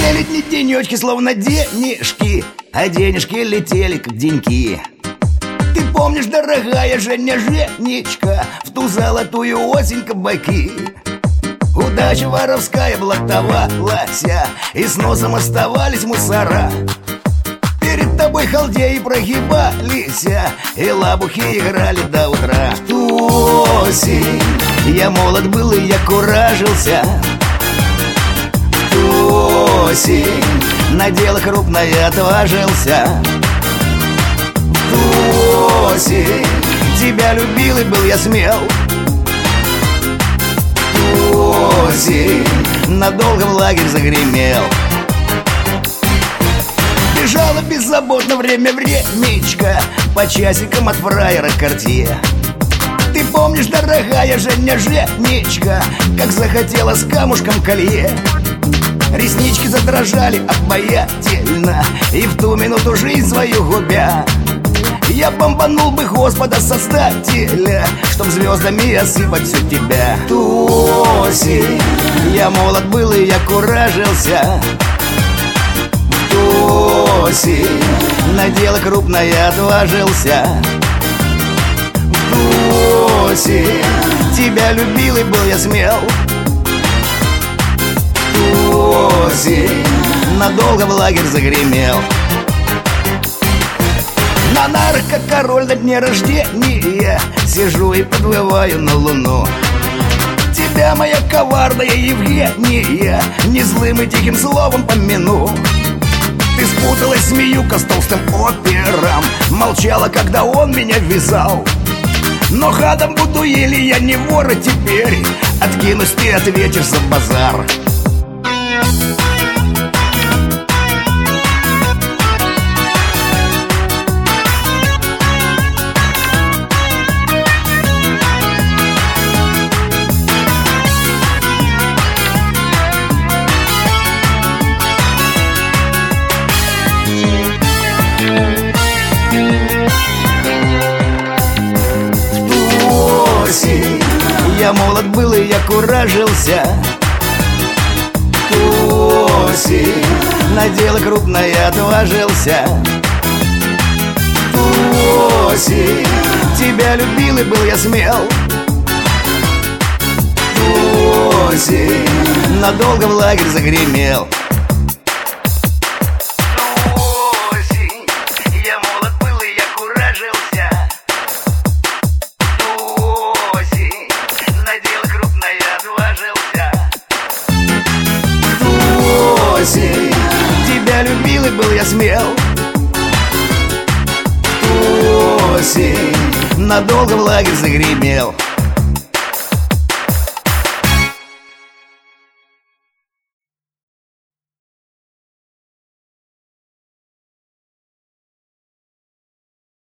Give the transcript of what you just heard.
летние денечки, словно денежки, а денежки летели, как деньки. Ты помнишь, дорогая Женя, Женечка, в ту золотую осень кабаки? Удача воровская блатовалась, и с носом оставались мусора. Перед тобой халдеи прогибались, и лабухи играли до утра. В ту осень я молод был и я куражился. В ту осень на дело крупное отважился. В ту осень тебя любил и был я смел. В ту осень надолго в лагерь загремел. Бежало беззаботно времечко по часикам от фраера Кортье. Ты помнишь, дорогая Женя, Женечка, как захотела с камушком колье? Реснички задрожали обаятельно, и в ту минуту жизнь свою губя я бомбанул бы Господа Создателя, чтоб звездами осыпать всю тебя. В ту осень я молод был и я куражился. В ту осень на дело крупное отважился. В ту осень тебя любил и был я смел. В ту осень надолго в лагерь загремел. На нарах, как король на дне рождения, сижу и подвываю на луну. Тебя, моя коварная Евгения, не злым и тихим словом помяну. Ты спуталась змеюка с толстым опером, молчала, когда он меня ввязал. Но гадом буду, или я не вор, и теперь откинусь, ты ответишь за базар. Я молод был и я куражился. В ту осень на дело крупное отважился. В ту осень тебя любил и был я смел. В ту осень надолго в лагерь загремел. Тебя любил и был я смел. В ту осень надолго в лагерь загремел.